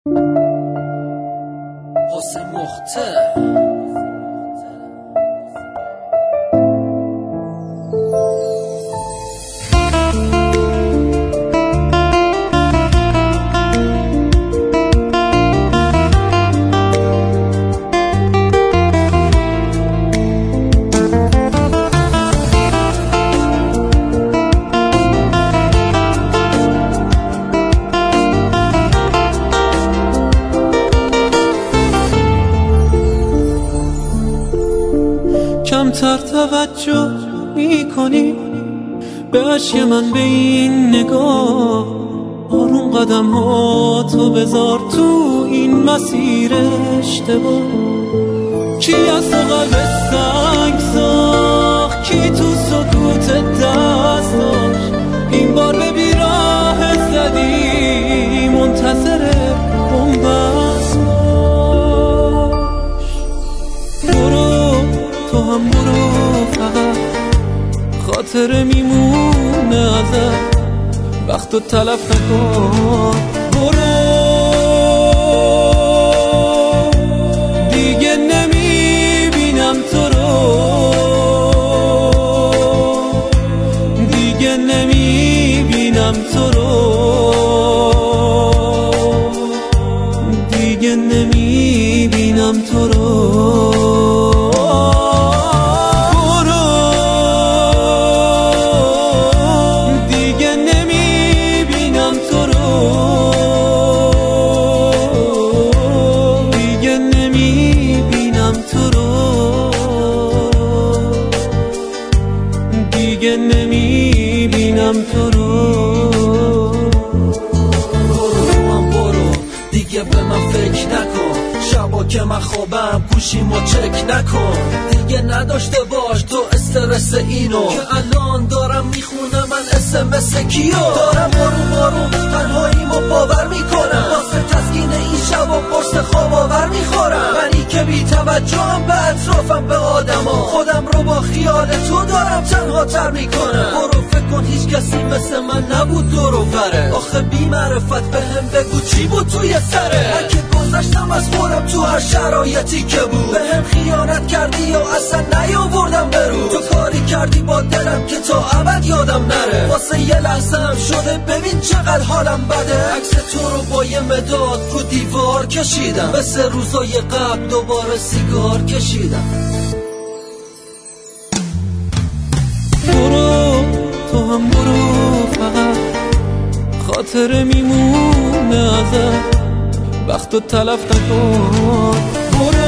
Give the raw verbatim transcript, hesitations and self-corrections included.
حسین مختار. کمتر توجه میکنی به عشق من به این نگاه، آروم قدم ها تو بذار تو این مسیر اشتباه. کی از تو قلب سنگ ساخت، کی تو سکوت دست داشت، این بار به بیراه زدی منتظر بنبست باش. برو تو هم برو، فقط خاطره میمونه ازت، وقتو تلف نکن. برو دیگه نمیبینم تو رو، دیگه نمیبینم تو رو، دیگه نمیبینم تو رو. دیگه نمیبینم تو رو. برو من برو، دیگه به من فکر نکن، شبا که من خوابم گوشیمو چک نکن. دیگه نداشته باش تو استرس اینو که الان دارم میخونم من اسمس کیو. دارم برو برو تنهاییمو باور میکنم، واسه تسکین این شبا قرص خواب آور میخورم. منی که بی توجهم به اطرافم به آدما، خودم رو با خیال تو دارم تنها تر میکنم. برو فکر کن هیچ کسی مثل من نبود دور و بره، آخه بی معرفت به هم بگو چی بود توی سره. اگه گذشتم از خودم تو هر شرایطی که بود، به هم خیانت کردی یا اصلا نیاوردم برو. تو کاری کردی با دلم که تا ابد یادم نره، واسه یه لحظه هم شده ببین چقدر حالم بده. عکس تو رو با یه مداد رو دیوار کشیدم، مثل روزای قبل دوباره سیگار کشیدم. برو تو هم برو، فقط خاطره میمونه ازت، وقتو تلف نکن. برو